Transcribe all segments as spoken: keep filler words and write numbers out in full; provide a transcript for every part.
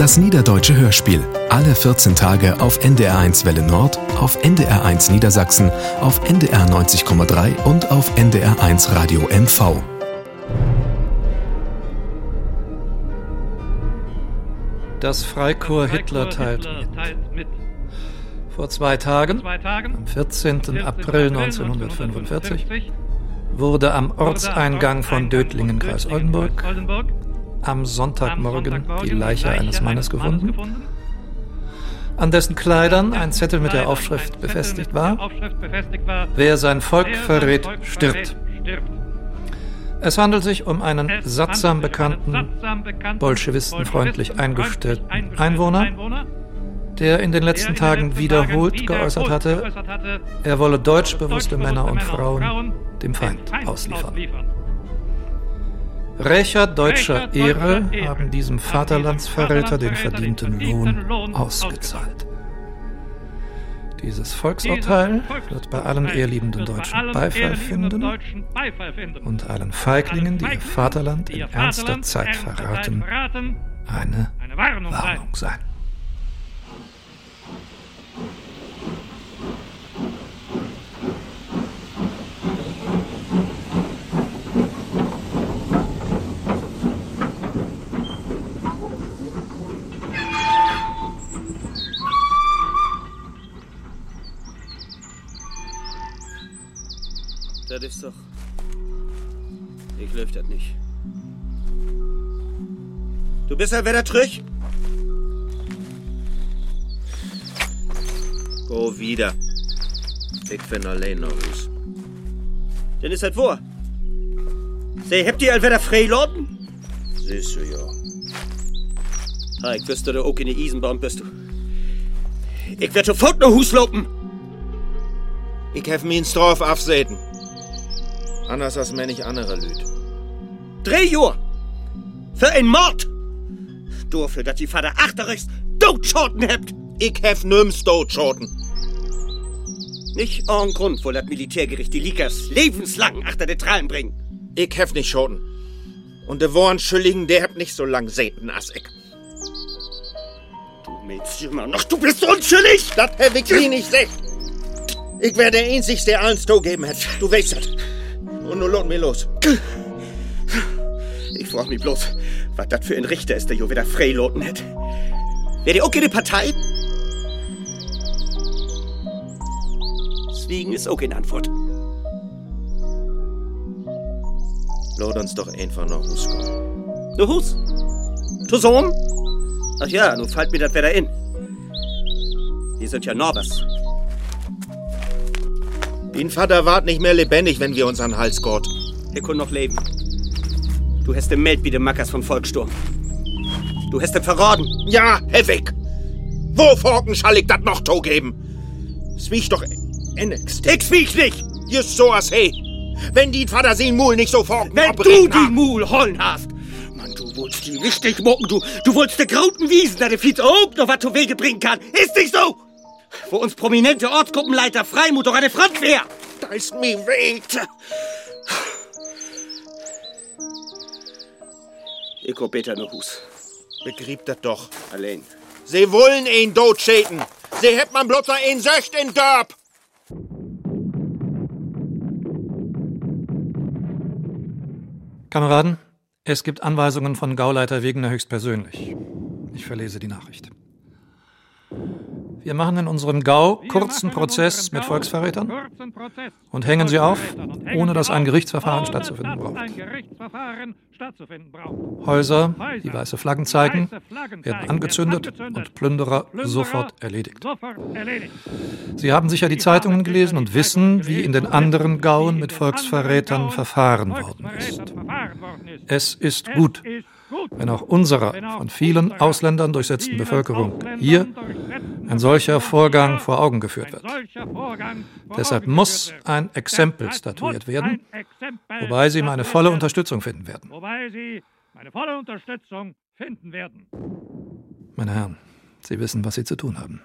Das Niederdeutsche Hörspiel. Alle vierzehn Tage auf N D R eins Welle Nord, auf N D R eins Niedersachsen, auf N D R neunzig Komma drei und auf N D R eins Radio M V. Das Freikorps Hitler teilt mit. Vor zwei Tagen, am vierzehnten April neunzehnhundertfünfundvierzig, wurde am Ortseingang von Dötlingen, Kreis Oldenburg, am Sonntagmorgen die Leiche eines Mannes gefunden, an dessen Kleidern ein Zettel mit der Aufschrift befestigt war: Wer sein Volk verrät, stirbt. Es handelt sich um einen sattsam bekannten, bolschewistenfreundlich eingestellten Einwohner, der in den letzten Tagen wiederholt geäußert hatte, er wolle deutschbewusste Männer und Frauen dem Feind ausliefern. Rächer deutscher Ehre haben diesem Vaterlandsverräter den verdienten Lohn ausgezahlt. Dieses Volksurteil wird bei allen ehrliebenden Deutschen Beifall finden und allen Feiglingen, die ihr Vaterland in ernster Zeit verraten, eine Warnung sein. Das ist doch... Ich löf das nicht. Du bist ja wieder trüch? Go wieder. Ich bin allein noch Hus. Dann ist das wo? Sie habt ihr all wieder freiladen? Siehst du, ja. Ha, ich wüsste da auch in die Eisenbahn bist du. Ich werd sofort noch Hus lopen. Ich hef mir ins Dorf aufsehen. Anders als männlich andere Lüd. Drei Jahr! Für ein Mord! Dafür, dass die Vater achterichs Totschoten habt! Ich hef nimm's Totschoten. Nicht an Grund, wo das Militärgericht die Likas lebenslang achter de Trallen bringen. Ich hef nicht Schoten. Und der Warnschuldigen, der habt nicht so lang säten als ich. Du meinst immer noch, du bist unschuldig! Das hab ich nie nicht seh. Ich wär der Einzigste, der allen Sto geben hat. Du weißt das. Und nun lohnt mir los. Ich frag mich bloß, was das für ein Richter ist, der jo wieder freiloten hat. Wär die auch keine Partei? Swiegen ist auch keine Antwort. Lot uns doch einfach noch Hus kommen. Du Hus? Zusammen? Ach ja, nun fällt mir das wieder in. Die sind ja Norbers. Den Vater ward nicht mehr lebendig, wenn wir uns an den Hals gott. Er kann noch leben. Du hast den Meld wie den Mackers vom Volkssturm. Du hast ihn verraten. Ja, Hevig. Wo Forken schall ich dat noch to geben? Swiech doch enigst. Ich swiech nicht! Just so as he. Wenn die Vater sein Mul nicht so forken Wenn du die Mul hollen hast. Mann, du wolltest die richtig mocken. Du, du wolltest der grauten Wiesen, da der Fietz auch noch was zu Wege bringen kann. Ist nicht so! Wo uns prominente Ortsgruppenleiter Freimut doch eine Front wär. Da ist mir weh. Ich hab beter noch Hus. Begrieb das doch. Allein. Sie wollen ihn totschäten. Sie hätt man bloß noch ihn söcht in Dörp. Kameraden, es gibt Anweisungen von Gauleiter Wegener höchstpersönlich. Ich verlese die Nachricht. Wir machen in unserem Gau kurzen Prozess mit Volksverrätern und hängen sie auf, ohne dass ein Gerichtsverfahren stattzufinden braucht. Häuser, die weiße Flaggen zeigen, werden angezündet und Plünderer sofort erledigt. Sie haben sicher die Zeitungen gelesen und wissen, wie in den anderen Gauen mit Volksverrätern verfahren worden ist. Es ist gut, wenn auch unserer von vielen Ausländern durchsetzten Bevölkerung hier ein solcher Vorgang vor Augen geführt wird. Deshalb muss ein Exempel statuiert werden, wobei Sie meine volle Unterstützung finden werden. Meine Herren, Sie wissen, was Sie zu tun haben.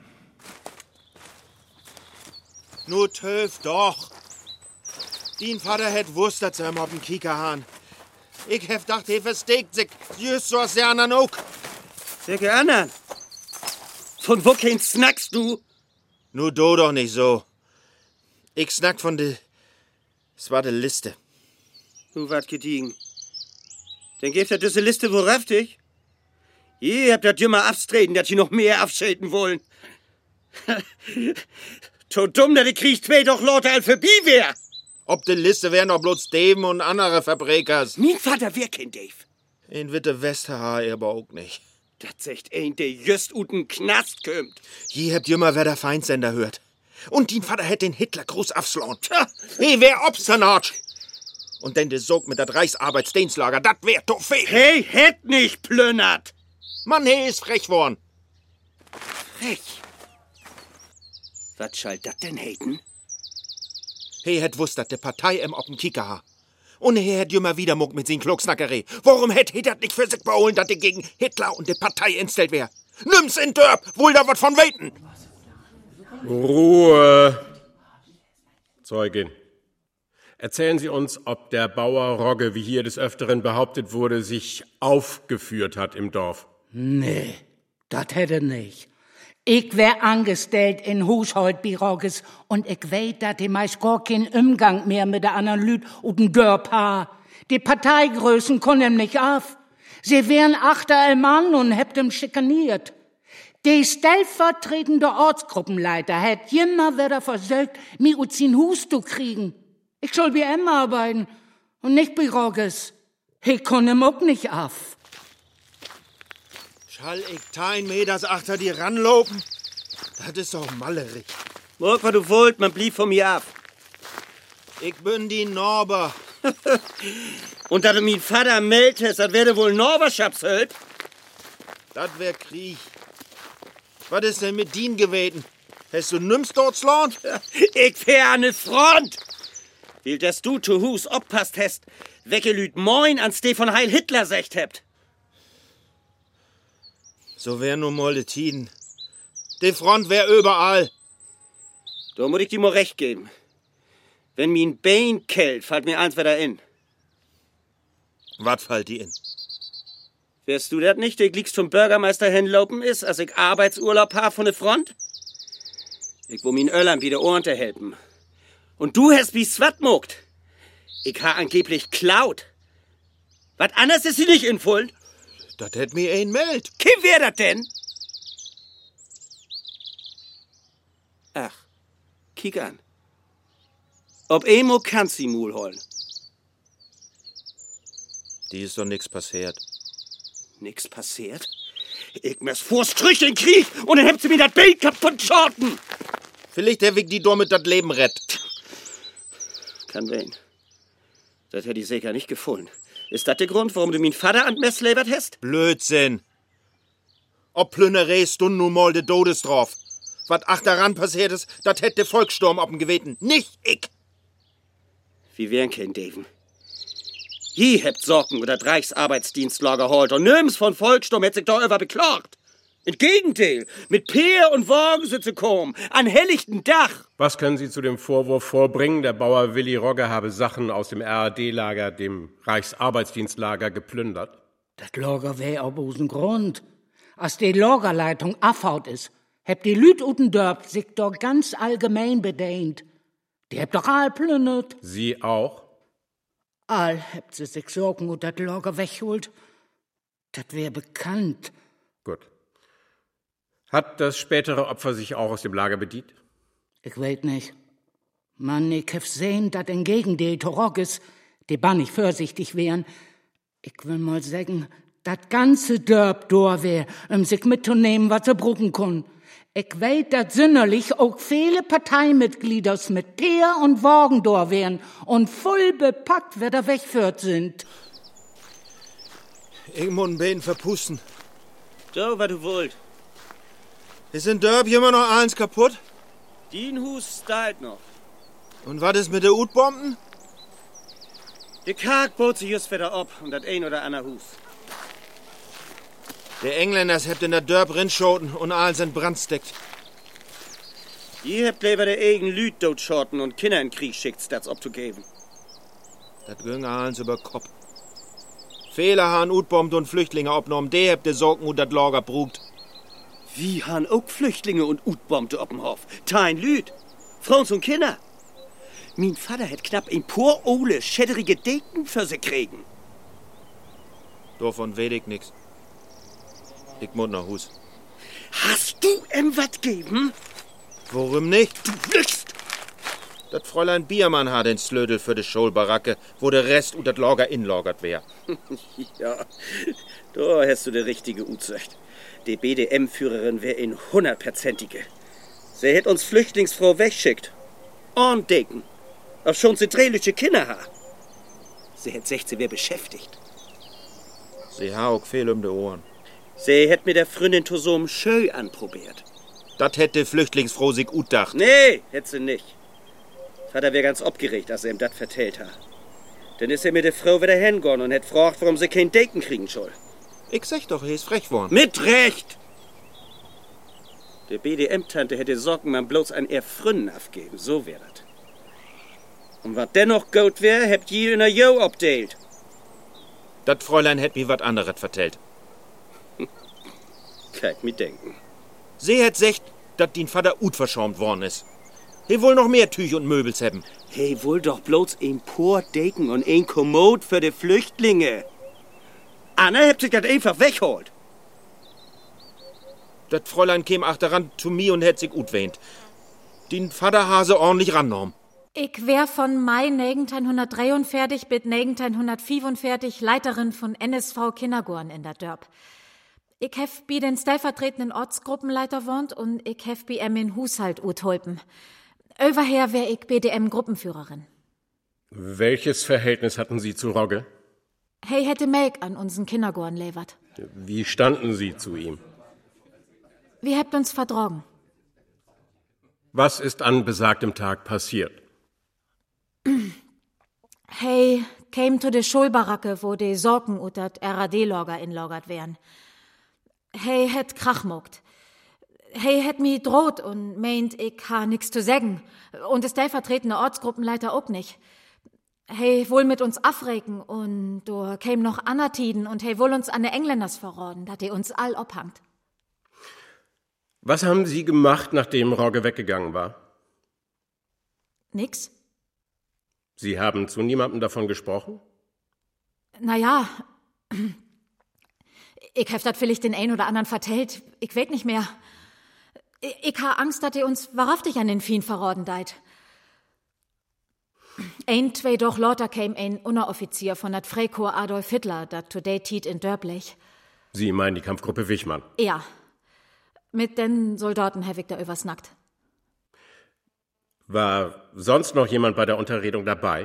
Nur töf doch. Dien Vater hätt wusst, dass er ihm auf den Kieker hahn. Ich hef dacht, he versteckt sich, just so als der anderen auch. Welche anderen? Von wo kein snackst du? Nur do doch nicht so. Ich snack von de... Es war de Liste. Du wart gediegen. Dann gebt er diese Liste wohl raftig. Ihr habt das jümmer abstreten, dass ihr noch mehr abschalten wollen. So dumm, dass ihr kriegt zwei doch lauter Alphabie wär. Ob de Liste wär noch bloß Dave und andere Verbrekers. Mein Vater wär kein Dave. In Witte Westerhaar aber auch nicht. Das sagt ein, der just uten Knast kömmt. Je habt jümmer wer der Feindsender hört. Und din Vater hätt den Hitlergruß afslauen. Hey, wär obsternatsch. Und denn de Sog mit dat Reichsarbeitsdienstlager, dat wär doch fehl. Hey, hätt nicht plünnert. Mann, hey, is frech worn. Frech? Was soll dat denn heiten? He hätt wusst, dat de Partei im Oppen Kicker ha. Und he hätt jümmer wieder muck mit sin Klugsnackerei. Warum hätt he dat nicht für sich beholen, dat de gegen Hitler und de Partei instellt wär? Nimm's in Dörp, wohl da wat von weten. Ruhe. Zeugin. Erzählen Sie uns, ob der Bauer Rogge, wie hier des Öfteren behauptet wurde, sich aufgeführt hat im Dorf. Nee, dat hätte nicht. Ich wär angestellt in Hushold bei Rogges und ich weet, dat die meist gar keinen Umgang mehr mit der anderen Lüd und den Dörp ha. Die Parteigrößen können nicht auf. Sie wären achter ein Mann und hebt ihm schikaniert. Die stellvertretende Ortsgruppenleiter hätt immer wieder versucht, mir ut sin Hus zu kriegen. Ich soll bei ihm arbeiten und nicht bei Rogges. Ich kann ihm auch nicht auf. Schall ich tein Meters achter die ranlopen? Das ist doch mallerig. Morg, was du wollt, man blieb von mir ab. Ich bin die Norber. Und da du mein Vater meldest, das werde wohl Norberschapshöld. Das wär Krieg. Was ist denn mit din gewesen? Hast du nimmst dort Land? Ich wär an ne Front. Weil dass du zu Hus oppasst hast, wecke Lüd moin ans de von Heil Hitler secht hebt. So wär nur mal de Tiden. Die Front wär überall. Da muss ich dir mal recht geben. Wenn mi ein Bein kellt, fällt mir eins wieder in. Was fällt dir in? Wärst du dat nicht, der gliegst zum Bürgermeister hinlopen ist, als ich Arbeitsurlaub hab von der Front? Ich wo min Öllern wieder Ohren te helfen. Und du hast wie swat mogt. Ich ha angeblich klaut. Was anders ist sie nicht infullen? Das hätt mir ein Meld. Kim wär dat denn? Ach, kiek an. Ob Emo kannst sie Mul holen. Die ist doch nix passiert. Nix passiert? Ich muss vor Strich den Krieg und dann hebt sie mir das Bein kaputt schorten. Vielleicht der Weg die damit das Leben rettet. Kann wen. Das hätte ich sicher nicht gefunden. Ist das der Grund, warum du min Vater an Mess labert hast? Blödsinn. Ob Plünnerei stund nun mal de Todes drauf. Was achteran passiert ist, das hätte der Volkssturm ob'n geweten. Nicht ich. Wie wären kein Daven? Je hebt Sorgen über das Reichsarbeitsdienstlager holt und nirgends von Volkssturm hätt sich doch über beklagt. Im Gegenteil, mit Peer und Wagen zu kommen, an helllichten Dach. Was können Sie zu dem Vorwurf vorbringen, der Bauer Willi Rogge habe Sachen aus dem R A D-Lager, dem Reichsarbeitsdienstlager, geplündert? Das Lager wär auf usen Grund. Als die Lagerleitung abhaut ist, hebt die Lüd uten Dörp sich doch ganz allgemein bedient. Die hebt doch all plündert. Sie auch? All hebt sie sich Sorgen und das Lager wegholt. Das wär bekannt. Gut. Hat das spätere Opfer sich auch aus dem Lager bedient? Ich weet nicht. Man, ich hab sehen, dat entgegen die Torogges, die ban nicht vorsichtig wären. Ich will mal sagen, dat ganze Dörp dor wär, um sich mitzunehmen, was sie brucken können. Ich weet, dat sünderlich auch viele Parteimitglieder mit Peer und Wagen dor wären und voll bepackt, wer da wegführt sind. Ich muss ein Bein verpusten. So, was du wollt. Ist in Dörp immer noch eins kaputt? Dien Hus stahlt noch. Und was ist mit der U-Bomben? Der Karg bot sich just wieder ab und dat ein oder andere Hus. Der Engländers hebt in der Dörp rinschoten und all sind brandsteckt. Je hebt lieber der eigen Lüd dotschoten und Kinder in Krieg schickt, stats abzugeben. Das ging alles über Kopf. Viele han utbombt und Flüchtlinge abgenommen, die habt de Sorgen und dat Lager brugt. Wie han auch Flüchtlinge und utbombte op'm Hof? Tein Lüd, Frauen und Kinder. Mein Vater hat knapp ein paar ole, schädrige Deken für sie kriegen. Davon weet ich nix. Ich muss nach Hus. Hast du ihm wat geben? Warum nicht? Du lügst! Das Fräulein Biermann hat den Slödel für die Scholbaracke, wo der Rest und das Lager inlagert wär. Ja, da hast du die richtige Uzucht. Die B D M-Führerin wär in hundertprozentige. Sie hätt uns Flüchtlingsfrau wegschickt. Und Deken. Ob schon sie drehliche Kinder ha. Sie hätt sechzehn wär beschäftigt. Sie ha auch viel um die Ohren. Sie hätt mit der Freundin Tosom Schö anprobiert. Das hätte Flüchtlingsfrau sich utdacht. Nee, hätt sie nicht. Vater wär ganz aufgeregt, als er ihm das vertellt ha. Dann ist er mit der Frau wieder hingegangen und hätt gefragt, warum sie kein Deken kriegen soll. Ich sag doch, er ist frech worden. Mit Recht! Der B D M-Tante hätte Sorgen, man bloß an ihr Frünnen abgeben. So wär das. Und was dennoch gut wär, habt ihr in der Jo abdeilt. Das Fräulein hätt mir wat anderes vertellt. Kijk mir denken. Sie hätt secht, dat din Vater ut verschäumt worden ist. He wohl noch mehr Tüch und Möbels haben. Hey, wohl doch bloß ein paar Deken und ein Kommod für die Flüchtlinge. Anna habt sich das einfach wegholt. Das Fräulein käm achteran zu mir und hätt sich ut wehnt. Den Vater hase ordentlich rannommen. Ich wär von Mai negenzehnhundertdreiundvierzig bis negenzehnhundertfünfundvierzig Leiterin von N S V Kindergorn in der Dörp. Ich hef bei den stellvertretenden Ortsgruppenleiter wohnt und ich hef bei em in Haushalt utholpen. Überher wär ich B D M-Gruppenführerin. Welches Verhältnis hatten Sie zu Rogge? Hey hätte Melk an unseren Kindergorn levert. Wie standen Sie zu ihm? Wir habt uns verdrogen. Was ist an besagtem Tag passiert? Hey came to de Schulbaracke, wo de Sorgen ut dat R A D-Lager inlagert wären. Hey het Krach mogt. Hey het mi droht und meint, ich ha nix zu sagen. Und der stellvertretende Ortsgruppenleiter auch nicht. Hey wohl mit uns afregen und do käm noch Anatiden und hey wohl uns an de Engländers verraten, dat die uns all obhangt. Was haben Sie gemacht, nachdem Rogge weggegangen war? Nix. Sie haben zu niemandem davon gesprochen? Naja, ich hef dat vielleicht den ein oder anderen vertellt. Ich weet nicht mehr. Ich, ich ha Angst, dass ihr uns wahrhaftig an den Fien verraten deit. Ein, zwei doch lauter käm ein Unteroffizier von dat Freikorps Adolf Hitler, dat today tiet in Dörblech. Sie meinen die Kampfgruppe Wichmann? Ja. Mit den Soldaten hab ich da übersnackt. War sonst noch jemand bei der Unterredung dabei?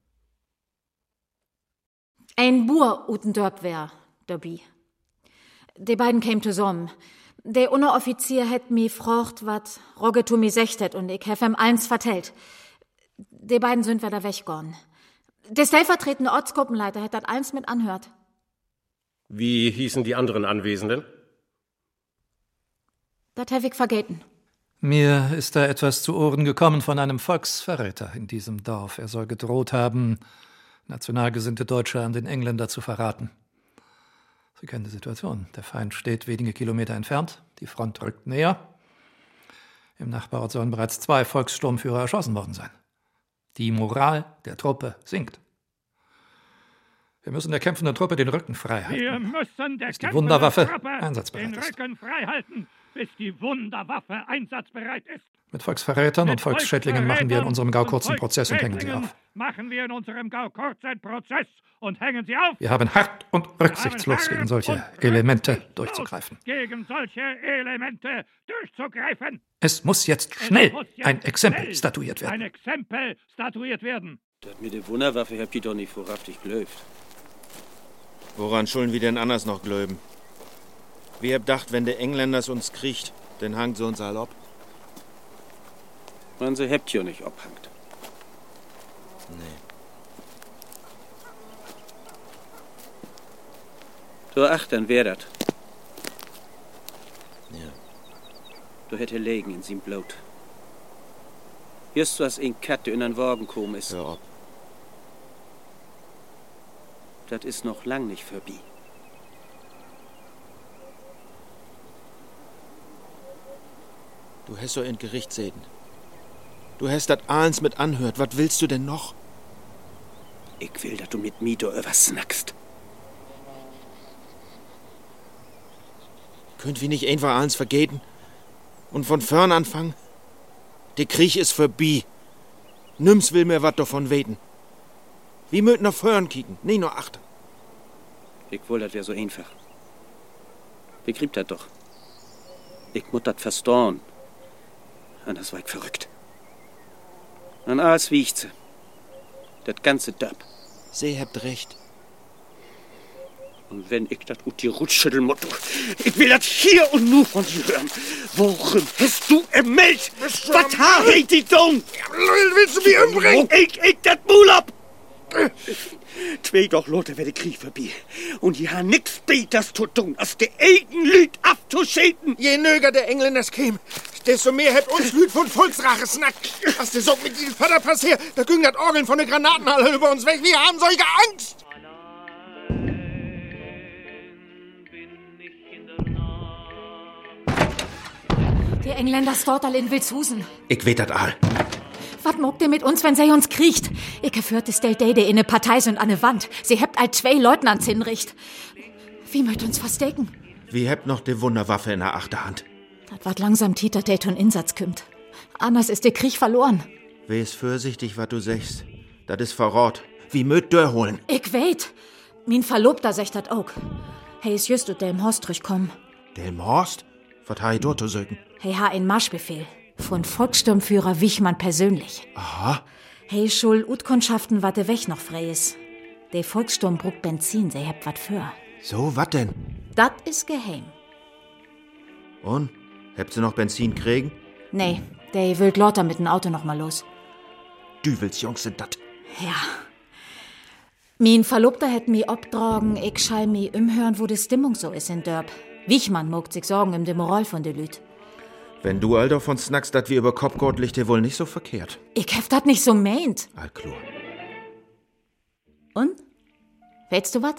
Ein Bur uten Dörp wär dabei. Die beiden käm zusammen. Der Unteroffizier hätt mi frocht, wat Rogge tu mi secht hätt, und ich hef ihm eins vertellt. Die beiden sind wieder weggegangen. Der stellvertretende Ortsgruppenleiter hätt dat eins mit anhört. Wie hießen die anderen Anwesenden? Das hab ich vergeten. Mir ist da etwas zu Ohren gekommen von einem Volksverräter in diesem Dorf. Er soll gedroht haben, nationalgesinnte Deutsche an den Engländer zu verraten. Sie kennen die Situation. Der Feind steht wenige Kilometer entfernt, die Front rückt näher. Im Nachbarort sollen bereits zwei Volkssturmführer erschossen worden sein. Die Moral der Truppe sinkt. Wir müssen der kämpfenden Truppe den Rücken frei halten. Wir müssen der bis die Wunderwaffe einsatzbereit den ist. Rücken frei halten, bis die Wunderwaffe einsatzbereit ist. Mit Volksverrätern Mit und Volksschädlingen machen wir in unserem Gau kurzen Prozess und hängen sie auf. Machen wir in unserem Gau kurzen Prozess und hängen sie auf. Wir haben hart und rücksichtslos gegen solche Elemente durchzugreifen. Gegen solche Elemente durchzugreifen. Es muss jetzt schnell ein Exempel statuiert werden. Ein Exempel statuiert werden. Das mit der Wunderwaffe habt ihr doch nicht vorhaftig gelöft. Woran schulden wir denn anders noch glöben? Wir hab gedacht, wenn der Engländer uns kriegt, dann hangt sie uns all ab. Man, sie habt ja nicht abhangt. Nee. So, ach, dann wär dat. Ja. Du hätte legen in sin Blut. Just was in Katte in den Wagen kommen ist. Hör ab. Das ist noch lang nicht vorbei. Du hast so in Gericht säten. Du hast dat eins mit anhört. Was willst du denn noch? Ich will, dass du mit mir da übersnackst. Könnt wir nicht einfach eins vergeten? Und von vorn anfangen? Der Krieg ist vorbei. Nims will mir was davon weten. Wir möchten nach vorn kicken, nicht nur achten. Ich will, das wär so einfach. Begrieb das doch. Ich muss das verstorn. Anders war ich verrückt. An alles wiegt sie. Das ganze Dörp. Sie habt recht. Und wenn ich das ut die Rutsch schütteln muss, ich will das hier und nu von dir hören. Worum hast du ermeldet? Was hat die dumm? Willst du mich umbringen? Ich, ich, das Mul ab! Zwei doch Leute werde Krieg vorbei. Und die haben nix Beters zu tun, als die eigenen Lüd abzuschäden. Je nöger der Engländers käm, desto mehr hat uns Lüd von Volksrache snackt. Was der Sock mit diesem Vater passiert, da ging das Orgeln von der Granatenhalle über uns weg. Wir haben solche Angst. Die Engländer Stortal in Wilshusen. Ich weet dat all. Was mogt ihr mit uns, wenn sie uns kriegt? Ich geführt es del Dede in ne Partei sind an ne Wand. Sie hebt all zwei Leutnants hinricht. Wie möcht uns verstecken? Wie hebt noch die Wunderwaffe in der Achterhand? Das wat langsam Titer der ton Insatz kümmt. Anders ist der Krieg verloren. Wes vorsichtig, wat du sechst. Dat is Verrat. Wie möt dör holen? Ich weet. Min Verlobter secht dat auch. Hey is just ut dem Horst durchkommen. Dem Horst? Wat ha i dort zu sögen? Hey ha ein Marschbefehl. Von Volkssturmführer Wichmann persönlich. Aha. Hey schul Utkundschaften, wat de Weg noch frei is. Der Volkssturm brugt Benzin, se hebt wat für. So, wat denn? Dat is geheim. Und? Hebt sie noch Benzin kriegen? Nee, der will Lotter mit dem Auto noch mal los. Düvelsjungs sind dat. Ja. Min Verlobter hätt mi obdragen, ich schall mi umhören, wo die Stimmung so is in Dörp. Wichmann mogt sich sorgen im de Moral von de Lüd. Wenn du all davon snackst, dat wir über Kopfgott liegt dir wohl nicht so verkehrt. Ich hef dat nicht so meint. Alklur. Und? Weißt du wat?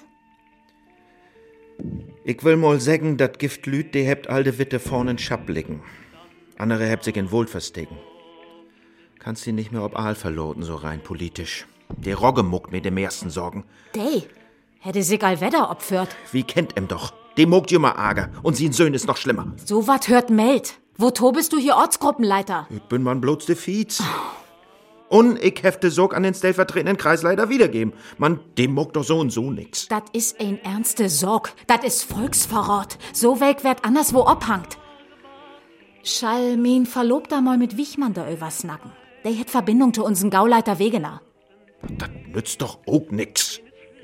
Ich will mal sagen, dat Gift Lüd, die hebt all de Witte vorn in Schapp liegen. Andere hebt sich in Wohl verstecken. Kannst die nicht mehr ob Aal verloten, so rein politisch. Der Rogge muckt mir dem ersten Sorgen. Dei, hätte sich all Wetter opfört. Wie kennt em doch? Dem muckt jümmer Ager und sin Söhn ist noch schlimmer. So wat hört Meld. Woto bist du hier Ortsgruppenleiter? Ich bin man bloß de Fiez. Und ich hefte Sog an den stellvertretenden Kreisleiter wiedergeben. Man, dem muckt doch so und so nix. Dat is ein ernste Sorg. Dat is Volksverrat. So weg wird anderswo abhangt. Schall min Verlobter mal mit Wichmann da übersnacken. Der hat Verbindung zu unseren Gauleiter Wegener. Das nützt doch auch nix.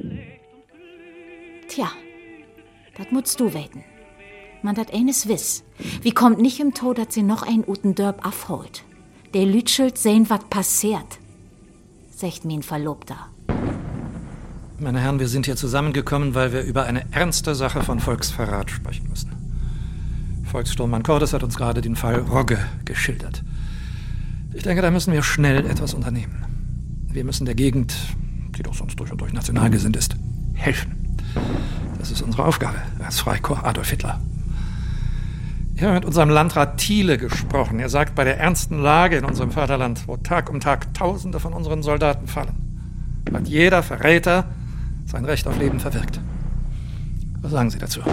Tja, dat musst du weten. Man dat eines wiss. Wie kommt nicht im Tod, dass sie noch ein uten Dörp afholt. Der Lütschelt sehen, wat passiert, sagt min Verlobter. Meine Herren, wir sind hier zusammengekommen, weil wir über eine ernste Sache von Volksverrat sprechen müssen. Volkssturmmann Cordes hat uns gerade den Fall Rogge geschildert. Ich denke, da müssen wir schnell etwas unternehmen. Wir müssen der Gegend, die doch sonst durch und durch national gesinnt ist, helfen. Das ist unsere Aufgabe als Freikorps Adolf Hitler. Ich habe mit unserem Landrat Thiele gesprochen. Er sagt, bei der ernsten Lage in unserem Vaterland, wo Tag um Tag Tausende von unseren Soldaten fallen, hat jeder Verräter sein Recht auf Leben verwirkt. Was sagen Sie dazu?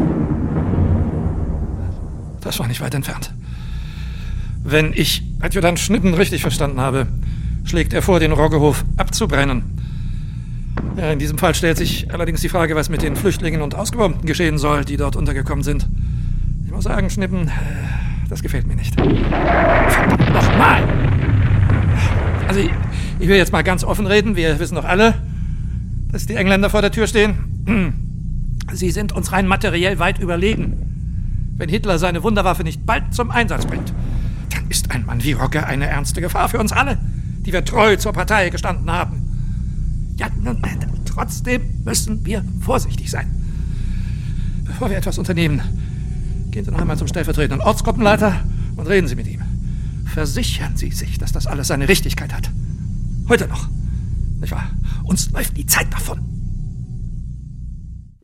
Das war nicht weit entfernt. Wenn ich Adjutant Schnippen richtig verstanden habe, schlägt er vor, den Roggehof abzubrennen. Ja, in diesem Fall stellt sich allerdings die Frage, was mit den Flüchtlingen und Ausgebombten geschehen soll, die dort untergekommen sind. Ich muss sagen, Schnippen, das gefällt mir nicht. Verdammt nochmal! Also, ich, ich will jetzt mal ganz offen reden. Wir wissen doch alle, dass die Engländer vor der Tür stehen. Sie sind uns rein materiell weit überlegen. Wenn Hitler seine Wunderwaffe nicht bald zum Einsatz bringt, dann ist ein Mann wie Rogge eine ernste Gefahr für uns alle, die wir treu zur Partei gestanden haben. Ja, nun, trotzdem müssen wir vorsichtig sein. Bevor wir etwas unternehmen, gehen Sie noch einmal zum stellvertretenden Ortsgruppenleiter und reden Sie mit ihm. Versichern Sie sich, dass das alles seine Richtigkeit hat. Heute noch. Nicht wahr? Uns läuft die Zeit davon.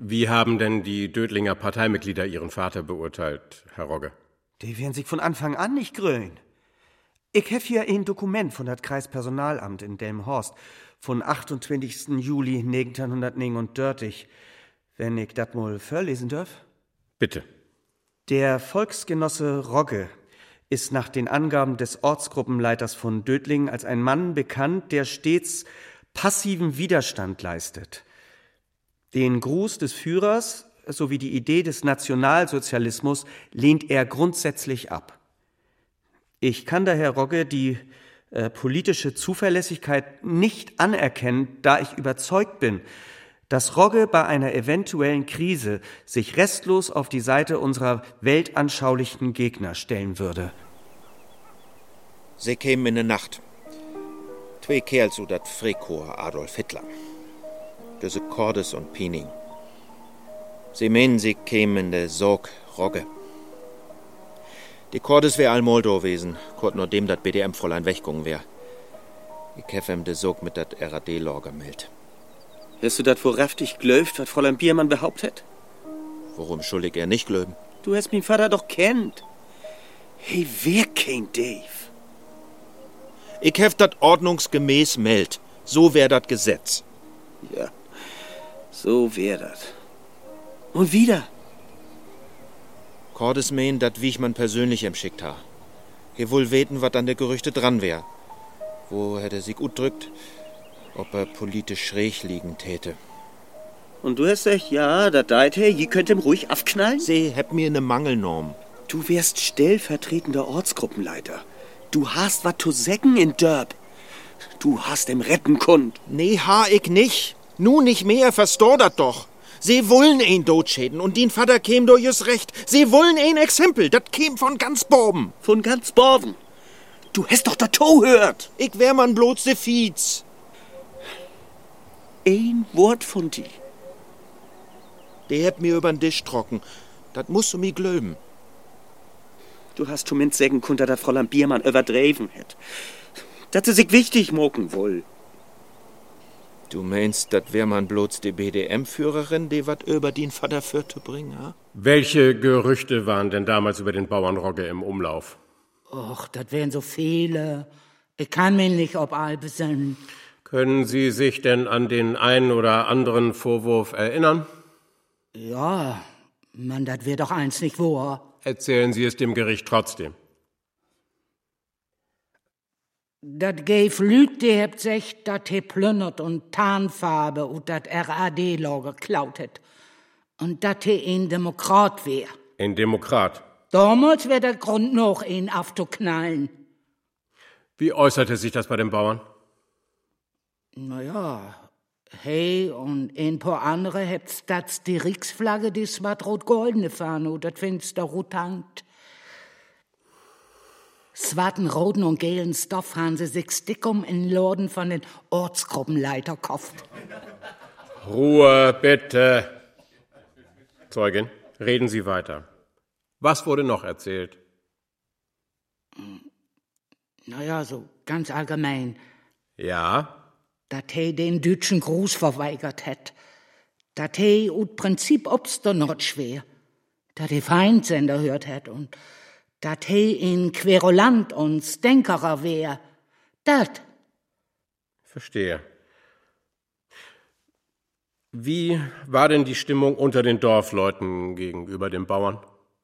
Wie haben denn die Dödlinger Parteimitglieder Ihren Vater beurteilt, Herr Rogge? Die werden sich von Anfang an nicht grölen. Ich hef hier ein Dokument von das Kreispersonalamt in Delmenhorst von achtundzwanzigsten Juli neunzehnhundertneunundvierzig, wenn ich das mal vorlesen darf. Bitte. Der Volksgenosse Rogge ist nach den Angaben des Ortsgruppenleiters von Dödlingen als ein Mann bekannt, der stets passiven Widerstand leistet. Den Gruß des Führers sowie die Idee des Nationalsozialismus lehnt er grundsätzlich ab. Ich kann daher Rogge die äh, politische Zuverlässigkeit nicht anerkennen, da ich überzeugt bin, dass Rogge bei einer eventuellen Krise sich restlos auf die Seite unserer weltanschaulichen Gegner stellen würde. Sie kämen in der Nacht. Zwei Kerls u dat Freikorps Adolf Hitler. Diese Cordes und Piening. Sie meinen, sie kämen in der Sorg Rogge. Die Cordes wär allmal do gewesen, kurz nachdem dat B D M-Fräulein weggegangen wär. Ich hef ihm de Sorg mit dat R A D-Lager meldt. Hast du dat wohl raftig glöft, was Fräulein Biermann behauptet? Warum schuldig er nicht glöben? Du hast mein Vater doch kennt. Hey, wer kennt Dave? Ich hef dat ordnungsgemäß meldt. So wär dat Gesetz. Ja, so wär dat. Und wieder? Cordes meint, dat Wiechmann persönlich em schickt ha. He wohl weten, wat an der Gerüchte dran wär. Wo hätte sich gut drückt, ob er politisch schräg liegen täte. Und du hast gesagt, ja, dat deit her, je könnt ihm ruhig aufknallen? Sie heb mir ne Mangelnorm. Du wärst stellvertretender Ortsgruppenleiter. Du hast wat zu säcken in Dörp. Du hast im Retten kund. Nee, ha ich nicht. Nu nicht mehr, verstor dat doch. Sie wollen ein Dotschäden und din Vater käm do just recht. Sie wollen ein Exempel, dat käm von ganz Borben. Von ganz Borben? Du hast doch da To hört. Ich wär man bloß de Fiez. Ein Wort von die. Der hebt mir übern Tisch trocken. Dat musst du mi glöben. Du hast zumindest sagen können, dass Fräulein Biermann überdreven hat. Dass sie sich wichtig mocken wohl. Du meinst, dat wär man bloß die B D M-Führerin, die wat über din Vater führte bringen, ha? Welche Gerüchte waren denn damals über den Bauern Rogge im Umlauf? Och, das wären so viele. Ich kann mich nicht ob all besinnen. Können Sie sich denn an den einen oder anderen Vorwurf erinnern? Ja, man, das wär doch eins nicht wahr. Erzählen Sie es dem Gericht trotzdem. Dat gäf Lüg, die hebt sech, dat he plündert und Tarnfarbe und dat R A D-Lager klaut het. Und dat he ein Demokrat wär. Ein Demokrat? Damals wär der Grund noch, ihn aufzuknallen. Wie äußerte sich das bei den Bauern? Naja, hey und ein paar andere hebt stats die Rieksflagge, die swat rot-goldene Fahne, und dat findest da rot hangt. Swaten roten und gelben Stoff haben sie sich stickum in Lorden von den Ortsgruppenleiter kauft. Ruhe, bitte. Zeugin, reden Sie weiter. Was wurde noch erzählt? Naja, so ganz allgemein. Ja? Dat he den deutschen Gruß verweigert hätt. Dat he ut Prinzip obster not schwer. Dat he Feindsender hört hätt und dat he in Querulant und Stänkerer wär. Dat. Verstehe. Wie war denn die Stimmung unter den Dorfleuten gegenüber den Bauern?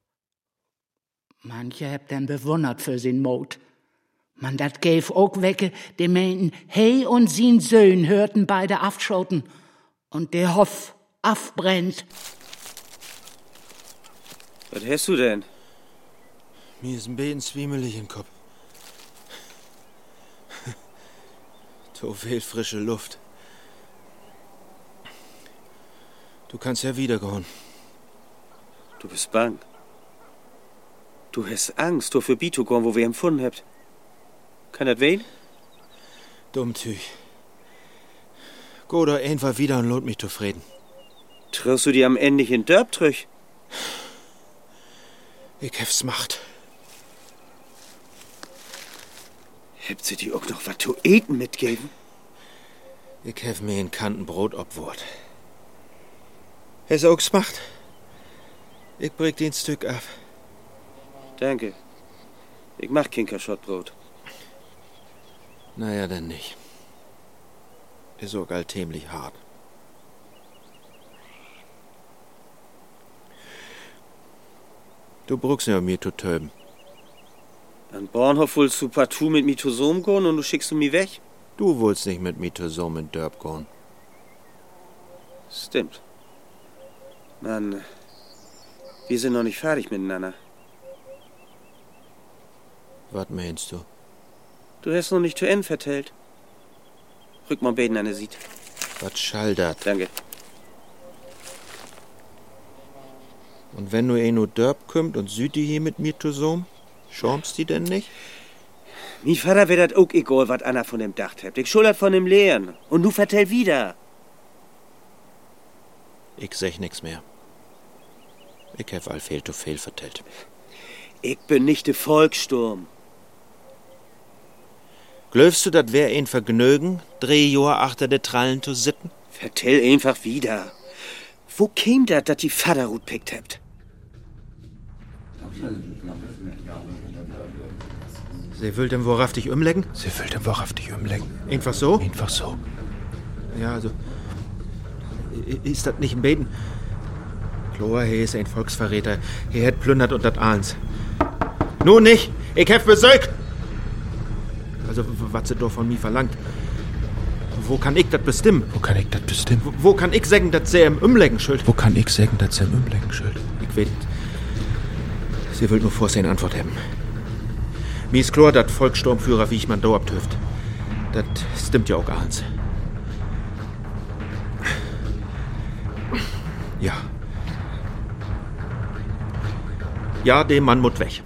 Manche hebt den bewundert für sin Mut. Man dat gäf auch wecke, die meinten, hey und sin Söhn hörten beide afschoten und der Hoff afbrennt. Was hast du denn? Mir ist ein bisschen zwiemelig im Kopf. So viel frische Luft. Du kannst ja wiedergehen. Du bist bang. Du hast Angst, du für Bito gehen, wo wir empfunden habt. Kann das wehen? Dummtüch. Geh doch einfach wieder und lohnt mich zufrieden. Traust du dir am Ende nicht in Dörp trüch? Ich hab's Macht. Habt sie dir auch noch was zu eten mitgeben? Ich hab mir in Kanten Brot obwurt. Hast auch gemacht? Ich bring dir ein Stück ab. Danke. Ich mach kein Kaschotbrot. Naja, dann nicht. Ist auch alltämlich hart. Du brauchst ja mir zu töben. An Bornhof willst du partout mit mir zusammen gehen und du schickst du mich weg? Du willst nicht mit mir zusammen in Dörp gehen. Stimmt. Mann, wir sind noch nicht fertig miteinander. Was meinst du? Du hast noch nicht zu Ende vertellt. Rück mal beten an der Sied. Was schall dat? Danke. Und wenn du eh nur Dörp kümmt und Südi hier mit mir zusammen, schormst die denn nicht? Mi Vater wird dat auch egal, wat Anna von dem Dach habt. Ich schuld von dem Lehren. Und du vertell wieder. Ich sag nix mehr. Ich hab all viel zu viel vertellt. Ich bin nicht der Volkssturm. Glaubst du, dat wär ein Vergnügen, drei Jahr achter de Trallen zu sitten? Vertell einfach wieder. Wo käm dat, dat die Vaterhut pickt habt? Sie will dem wahrhaftig umlecken? Sie will dem wahrhaftig umlecken. Einfach so? Einfach so. Ja, also. Ist das nicht ein Beten? Klar, he ist ein Volksverräter. He hat plündert und dat ahns. Nun nicht! Ich hab Besöck! Also, was sie doch von mir verlangt. Wo kann ich das bestimmen? Wo kann ich das bestimmen? Wo, wo kann ich sagen, dass sie im Umlecken schuld? Wo kann ich sagen, dass sie im Umlecken schuld? Ich weiß. Sie will nur vor seine Antwort haben. Mir ist klar, dass Volkssturmführer wie ich man da abtöft. Das stimmt ja auch eins. Ja. Ja, der Mann muss weg.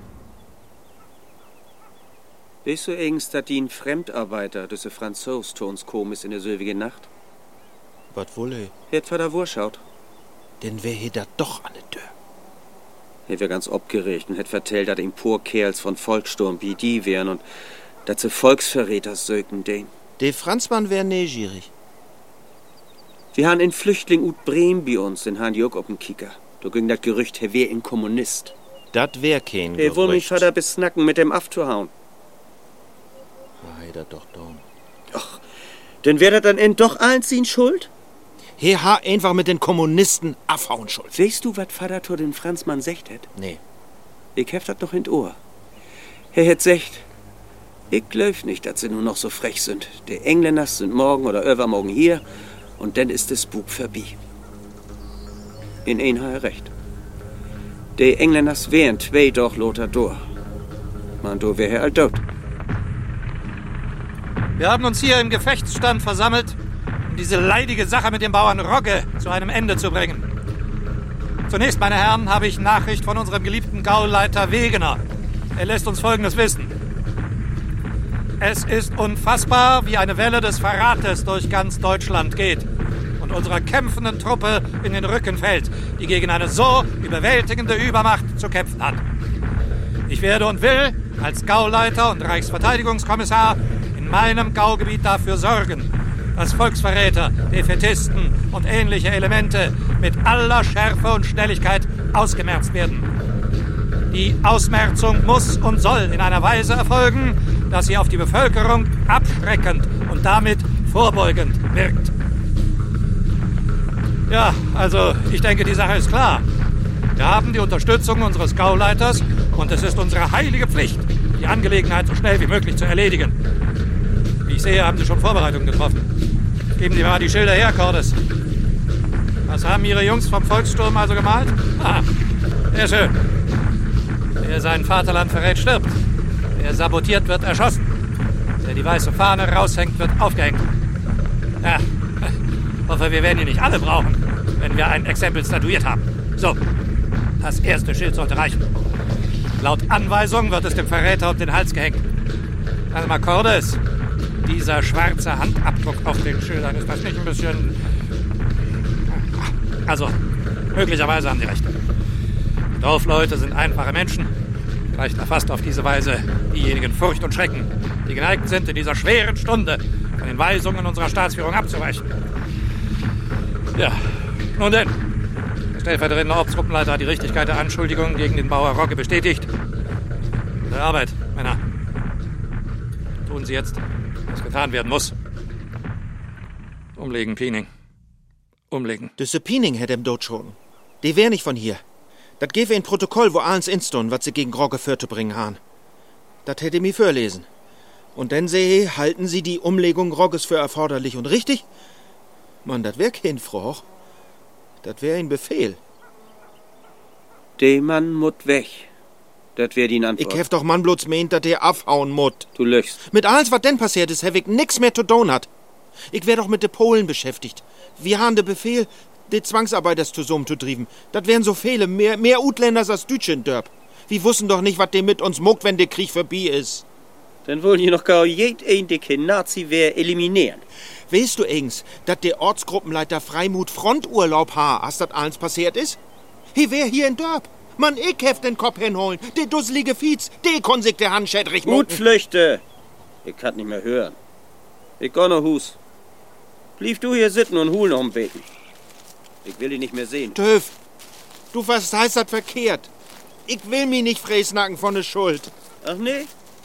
Weißt du eigens, dass die ein Fremdarbeiter, diese Franzos, zu uns kommen ist in der selbigen Nacht? Was wohl, ey? Er hat vor der Wur schaut. Denn wer hier da doch an der Tür? Er wär ganz abgeregt und hat vertellt, dass ihm pur Kerls von Volkssturm wie die wären und dass sie Volksverräter söken den. Der Franzmann wär neugierig. Wir haben einen Flüchtling ut Bremen bei uns, den haben die auch auf den Kicker. Da ging das Gerücht, er wär ein Kommunist. Dat wär kein Gerücht. Er will mich Vater besnacken mit dem abzuhauen. Hei, dat doch dumm. Ach, denn wär das dann end doch eins ihn schuld? He ha einfach mit den Kommunisten abhauen schuld. Weißt du, was Vater zu den Franzmann secht hat? Nee. Ich hef dat noch in Ohr. Er hätt secht, ich glaub nicht, dass sie nur noch so frech sind. Die Engländer sind morgen oder übermorgen hier und dann ist das Bug vorbei. In ein ha er recht. Die Engländers wären zwei doch Lothar Dor. Man, do wär er alt tot. Wir haben uns hier im Gefechtsstand versammelt, um diese leidige Sache mit dem Bauern Rogge zu einem Ende zu bringen. Zunächst, meine Herren, habe ich Nachricht von unserem geliebten Gauleiter Wegener. Er lässt uns Folgendes wissen. Es ist unfassbar, wie eine Welle des Verrates durch ganz Deutschland geht und unserer kämpfenden Truppe in den Rücken fällt, die gegen eine so überwältigende Übermacht zu kämpfen hat. Ich werde und will als Gauleiter und Reichsverteidigungskommissar in meinem Gaugebiet dafür sorgen, dass Volksverräter, Defaitisten und ähnliche Elemente mit aller Schärfe und Schnelligkeit ausgemerzt werden. Die Ausmerzung muss und soll in einer Weise erfolgen, dass sie auf die Bevölkerung abschreckend und damit vorbeugend wirkt. Ja, also ich denke, die Sache ist klar. Wir haben die Unterstützung unseres Gauleiters und es ist unsere heilige Pflicht, die Angelegenheit so schnell wie möglich zu erledigen. Wie ich sehe, haben Sie schon Vorbereitungen getroffen. Geben Sie mal die Schilder her, Cordes. Was haben Ihre Jungs vom Volkssturm also gemalt? Ah, sehr schön. Wer sein Vaterland verrät, stirbt. Wer sabotiert, wird erschossen. Wer die weiße Fahne raushängt, wird aufgehängt. Ja, hoffe, wir werden die nicht alle brauchen, wenn wir ein Exempel statuiert haben. So, das erste Schild sollte reichen. Laut Anweisung wird es dem Verräter um den Hals gehängt. Also mal, Cordes, dieser schwarze Handabdruck auf den Schildern, ist das nicht ein bisschen... Also, möglicherweise haben Sie recht. Dorfleute sind einfache Menschen. Vielleicht erfasst auf diese Weise diejenigen Furcht und Schrecken, die geneigt sind, in dieser schweren Stunde von den Weisungen unserer Staatsführung abzuweichen. Ja, nun denn, stellvertretender Ortsgruppenleiter hat die Richtigkeit der Anschuldigungen gegen den Bauer Rogge bestätigt. Gute Arbeit, Männer. Tun Sie jetzt, was getan werden muss. Umlegen, Piening. Umlegen. Düsse Piening hätt em dort schon. Die wär nicht von hier. Dat gäbe ein Protokoll, wo alles instun, was sie gegen Rogge Fürte bringen han. Dat hätte mi vorlesen. Und dann sehe, halten Sie die Umlegung Rogges für erforderlich und richtig? Mann, dat wär kein Froch. Dat wär ein Befehl. De Mann mut weg. Dat wär die Antwort. Ich hef doch Mann bloß meint, dat der abhauen mut. Du löchst. Mit alles, was denn passiert ist, hef ich nix mehr zu tun hat. Ich wär doch mit de Polen beschäftigt. Wir haben de Befehl, de Zwangsarbeiters zusammen zu trieben. Dat wären so viele, mehr, mehr Utländers als Dütsche in Dörp. Wir wussten doch nicht, was de mit uns muckt, wenn der Krieg vorbei ist. Dann wollen die noch gar jed ein dicke Nazi wär eliminieren. Weißt du, Ings, dat der Ortsgruppenleiter Freimut Fronturlaub ha, als dat alles passiert ist? He wär hier in Dörp. Mann, ich hef den Kopf hinholen. De dusselige Fietz, de kon sich der Handschädrich mucken. Gut, Flüchte. Ich kann nicht mehr hören. Ich geh noch Hus. Blieb du hier sitzen und hul noch am Beten. Ich will dich nicht mehr sehen. Töf, du verstehst das verkehrt. Ich will mich nicht fräsnacken von der Schuld. Ach nee?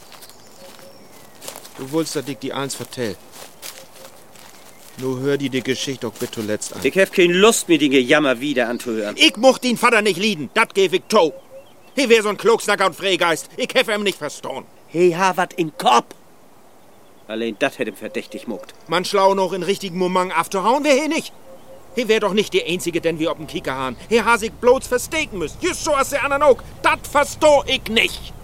Du wolltest, dass ich die eins vertell. Nur hör die die Geschichte auch bitte letzt an. Ich hab keine Lust, mir die Gejammer wieder anzuhören. Ich mocht den Vater nicht lieden, dat geb ich to. He wär so ein Klugsnacker und Freigeist. Ich hef ihm nicht verstohn. He ha wat in Kopf. Allein dat hätt ihm verdächtig muckt. Man schlau noch in richtigen Moment abzuhauen, wär he nicht. He wär doch nicht der Einzige, denn wir ob'n Kieker han. He ha sich bloß versteken müsst. Just so als der anderen auch. Dat verstoh ich nicht.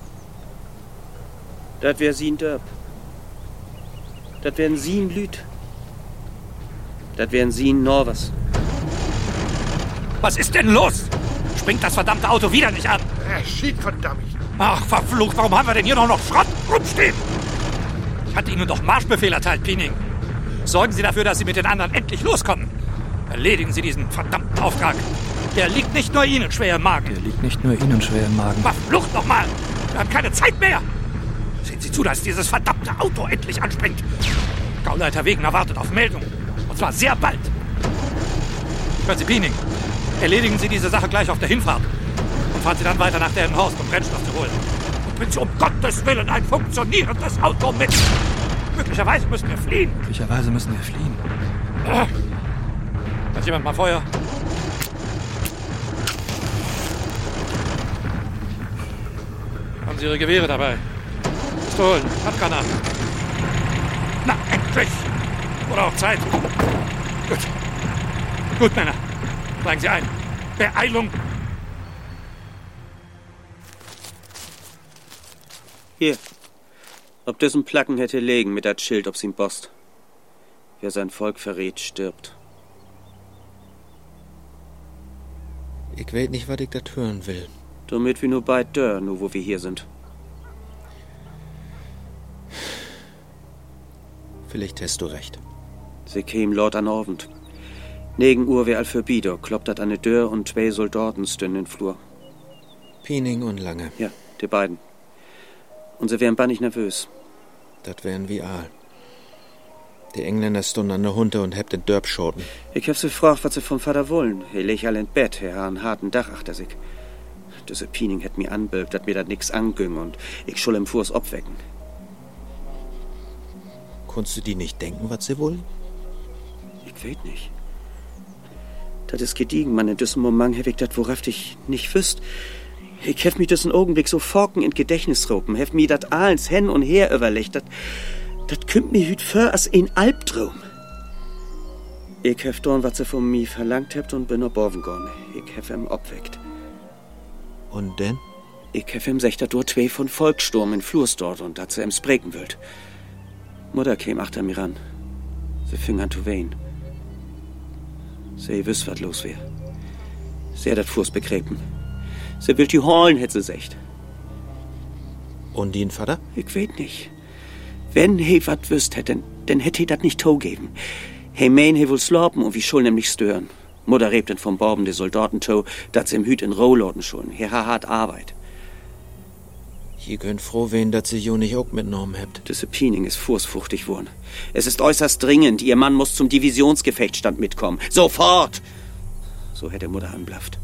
Dat wär sie'n Dörp. Dat wären sie'n Lüt. Dat wären sie'n Norwers. Was ist denn los? Springt das verdammte Auto wieder nicht an? Er schied verdammt. Ach, verflucht, warum haben wir denn hier noch noch Schrott rumstehen? Ich hatte Ihnen doch Marschbefehl erteilt, Piening. Sorgen Sie dafür, dass Sie mit den anderen endlich loskommen. Erledigen Sie diesen verdammten Auftrag. Der liegt nicht nur Ihnen schwer im Magen. Der liegt nicht nur Ihnen schwer im Magen. Verflucht nochmal! Wir haben keine Zeit mehr! Sehen Sie zu, dass dieses verdammte Auto endlich anspringt. Gauleiter Wegener wartet auf Meldung. Und zwar sehr bald. Hören Sie, Piening. Erledigen Sie diese Sache gleich auf der Hinfahrt. Und fahren Sie dann weiter nach Delmenhorst, um Brennstoff zu holen. Und bringen Sie um Gottes Willen ein funktionierendes Auto mit. Möglicherweise müssen wir fliehen. Möglicherweise müssen wir fliehen. Ah. Hat jemand mal Feuer? Haben Sie Ihre Gewehre dabei? Pistolen, Handgranaten. Na, endlich! Oder auch Zeit. Gut. Gut, Männer. Steigen Sie ein. Beeilung! Hier. Ob dessen Placken hätte legen mit dat Schild, ob's ihm bost. Wer sein Volk verrät, stirbt. Ich weiß nicht, was ich dat hören will. Damit wir nur bald dör, nur wo wir hier sind. Vielleicht hast du recht. Sie käm laut an Abend. Negen Uhr wär all für Bido, kloppt dat an de Dör und zwei Soldaten stünden in den Flur. Piening und Lange. Ja, die beiden. Und sie wären bannig nervös. Dat wären wie all. Die Engländer stunden an der Hunde und hebt den Dörp schoten. Ich hab sie gefragt, was sie vom Vater wollen. Er leg all in Bett, er ha einen harten Dach achter sich. Diese Piening hätt mir anbilbt, dat mir dat nix anging und ich schul im Fuß obwecken. Konntest du die nicht denken, was sie wollen? Ich weet nicht. Dat is gediegen, man. In diesem Moment hab ich dat worauf ich nicht wüsst. Ich hef mich diesen Augenblick so forken in Gedächtnis ropen, hef mir dat alles hin und her überlegt. Dat, dat kümmt mir hüt für als ein Albtraum. Ich hef dorn, was sie von mir verlangt habt und bin ob oben gegangen. Ich hef ihm obweckt. Und denn? Ich hef ihm secht, dat dort zwei von Volkssturm in Flurs dort und dat sie ihm spreken wollt. Mutter käm achter mir ran. Sie fing an zu weinen. Sie wüsst, was los wär. Sie hat dat Fuß begräben. Sie will die holen, hätt sie secht. Und den Vater? Ich weet nicht. Wenn he wat wüsst hätt, denn, denn hätt he dat nicht to geben. He mein he wohl slopen und wie schul nämlich stören. Mutter rebt denn vom Borben de Soldaten to, dat sie im Hüt in Rohloten schulden. He ha hart Arbeit. Je könnt froh werden, dass sie jo nicht auch mitgenommen habt. Diese Piening ist fußfuchtig worden. Es ist äußerst dringend. Ihr Mann muss zum Divisionsgefechtsstand mitkommen. Sofort! So hätte Mutter anblafft.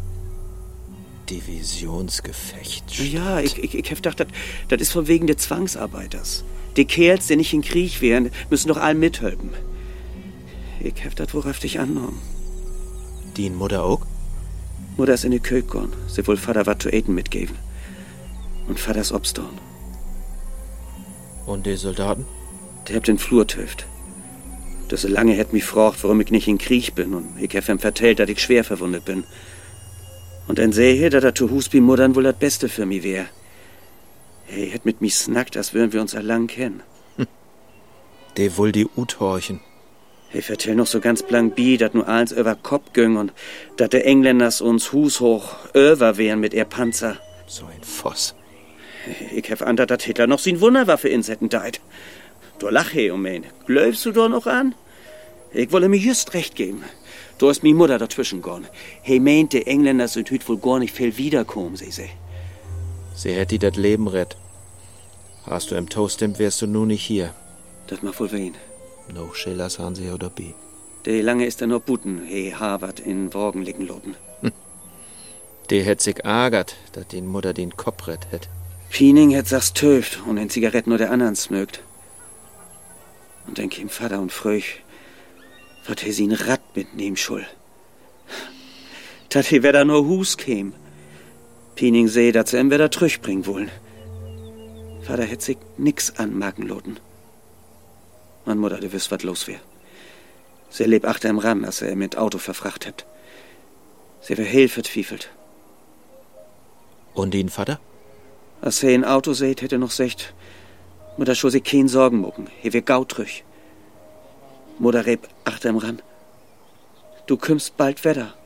Divisionsgefecht. Ja, ich, ich, ich hab gedacht, das ist von wegen des Zwangsarbeiters. Die Kerls, die nicht in Krieg wären, müssen doch allen mithelfen. Ich hab das worauf dich angenommen. Die in Mutter auch? Mutter ist in die Kök gegangen. Sie wohl Vater was zu eten mitgeben. Und Vater ist obstorn. Und die Soldaten? Der habt den Flur töft. Das so lange hätt mich gefragt, warum ich nicht in Krieg bin. Und ich hab ihm vertellt, dass ich schwer verwundet bin. Und dann seh ich, dass das zu Hus bei Muttern wohl das Beste für mich wär. Hey, hätt mit mich snackt, als würden wir uns allang kennen. Hm. Die wohl die Uthorchen. Hey, vertell noch so ganz blank bi, dat nur eins über Kopf ging und dat de Engländers uns Hus hoch över wären mit ihr Panzer. So ein Voss. Hey, ich hab andert, dat Hitler noch sin Wunderwaffe insetten deit. Du lach he, um ihn. Glaubst du doch noch an? Ich wolle mir just recht geben. Du hast mi Mutter dazwischen gorn. He meint, de Engländer sind hüt wohl gar nicht viel wiederkommen, sie se. Sie hätt die dat Leben rett. Hast du im Toast stimmt, wärst du nu nicht hier. Dat mag wohl wen. No Schillers han sie oder bi. De lange ist er noch Buten, he Harvard in Worgen liegen loten. Hm. De hätt sich ärgert, dat den Mutter den Kopf rett hätt. Piening hätt sag's töft und den Zigaretten nur der anderen smögt. Und dann käm Vater und Fröch, wat he sie ein Rad mitnehmen schul. Dat he wer da nur Hus käm. Piening seh, dat sie ihm wer da trüch bringen wollen. Vater hätt sich nix anmerken loten. Mann, Mutter, du wisst, wat los wär. Sie lebt achter im Ran, als er mit Auto verfracht hat. Sie wär heel vertwiefelt. Und den Vater? Als er ein Auto seht, hätte noch secht, Mutter scho sich kein Sorgen mucken. He wär gautrüch. Mutter reb achter im Ran. Du kümmst bald wieder.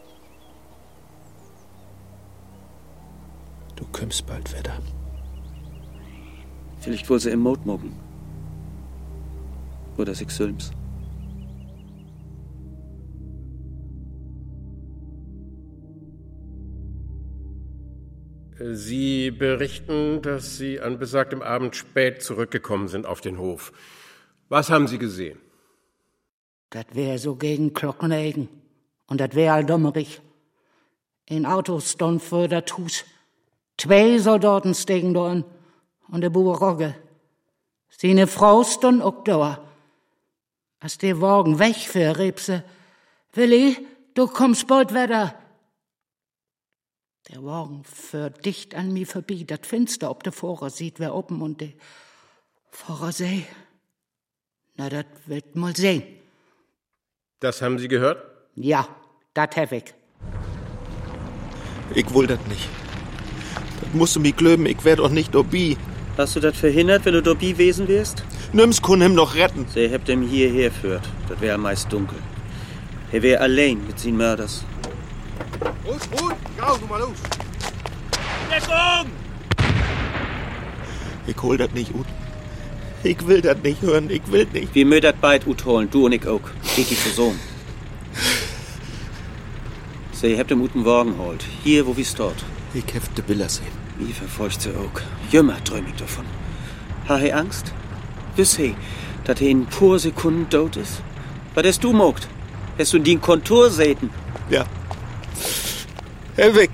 Du kümmst bald wieder. Vielleicht wohl sie im Mot mucken. Oder sich Sülms. Sie berichten, dass Sie an besagtem Abend spät zurückgekommen sind auf den Hof. Was haben Sie gesehen? Das wär so gegen Glockenegen. Und das wär all dommerig. In Autos stond für das Hus. Zwei Soldaten stegen dorn. Und der Bube Rogge. Seine Frau stund auch da. Als der Wagen weg für Rebse. Willi, du kommst bald wieder. Der Wagen führt dicht an mir vorbei. Das Fenster ob der Fahrer sieht, wer oben und der Fahrer seh. Na, das wird mal sehen. Das haben Sie gehört? Ja, das hab ich. Ich will das nicht. Das musst du mir glöben, ich wär doch nicht dobi. Hast du das verhindert, wenn du dobi gewesen wärst? Nimm's kun ihm noch retten. Sie habt ihm hierher führt. Das wär meist dunkel. Er wär allein mit seinen Mörders. Los, Ruhe! Gau, du mal los! Deckung! Ich hol das nicht, Ut. Ich will das nicht hören, ich will nicht. Wir mögen das beid Ut holen, du und ich auch. Geht die zusammen. Sie habt den guten Wagen holt. Hier, wo wie's dort. Ich hef de Bilder sehen. Wie verfolgt sie auch. Jümmer träum ich davon. Ha he Angst? Wiss he, dat he in pur Sekunden tot ist? Was hast du mogt? Hast du den Kontur säten? Ja. Hey, weg!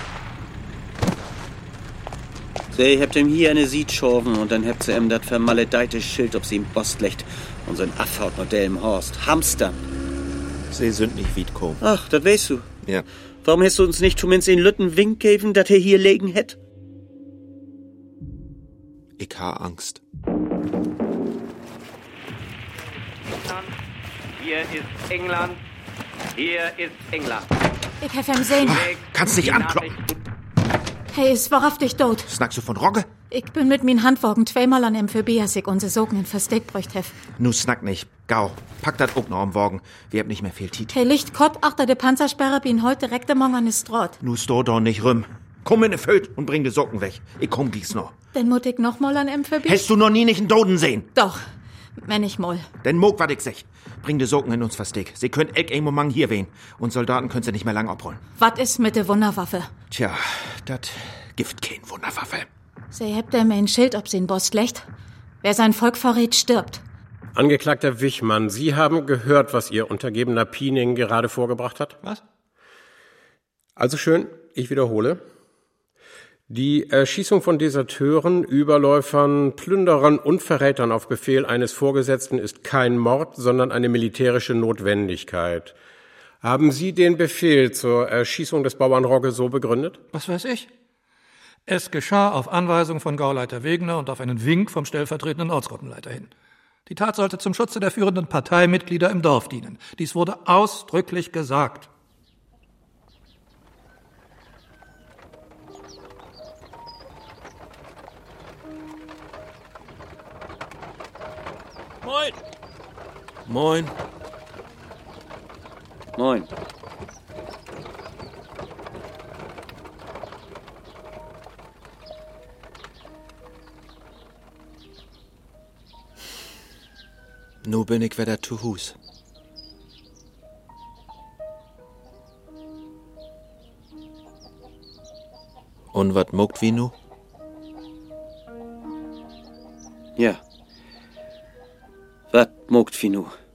Sie habt ihm hier eine Sied schorven und dann habt sie ihm das vermaledeite Schild, ob sie im Post legt und so ein Abfahrtmodell im Horst. Hamstern. Sie sind nicht weit kommen. Ach, das weißt du. Ja. Warum hast du uns nicht zumindest den Lütten Wink gegeben, dass er hier legen hätt? Ich ha Angst. Hier ist England. Hier ist England. Ich hef ihm sehen. Kannst nicht ankloppen. Hey, ist wahrhaftig tot. Snackst du von Rogge? Ich bin mit min Handwagen zweimal an ihm vorbei, als ich unsere Sogen in Versteck bräucht hef. Nu snack nicht. Gau. Pack dat auch noch am Wagen. Wir hab nicht mehr viel Tiet. Hey, Licht Kopp achter de Panzersperre bin heute direkt am Morgen an de Straat. Nu sto doch nicht rum. Komm in de Föt und bring de Socken weg. Ich komm gieß noch. Dann mut ich noch mal an ihm vorbei. Hast du noch nie nicht einen Doden sehen? Doch. Wenn ich mal. Denn mog wat ich sech. Bring de Socken in uns Versteck. Sie könnt elk eng Moment hier wehen. Und Soldaten können sie nicht mehr lang abholen. Was ist mit der Wunderwaffe? Tja, dat gibt kein Wunderwaffe. Sie hebt ihm ein Schild, ob sie ihn Boss schlecht. Wer sein Volk verrät, stirbt. Angeklagter Wichmann, Sie haben gehört, was Ihr Untergebener Piening gerade vorgebracht hat? Was? Also schön, ich wiederhole. Die Erschießung von Deserteuren, Überläufern, Plünderern und Verrätern auf Befehl eines Vorgesetzten ist kein Mord, sondern eine militärische Notwendigkeit. Haben Sie den Befehl zur Erschießung des Bauern Rogge so begründet? Was weiß ich? Es geschah auf Anweisung von Gauleiter Wegener und auf einen Wink vom stellvertretenden Ortsgruppenleiter hin. Die Tat sollte zum Schutze der führenden Parteimitglieder im Dorf dienen. Dies wurde ausdrücklich gesagt. Moin! Moin! Moin! Nu bin ich wieder zu Hus. Und wat mogt wie nu? Ja. Wat mogt wie nu?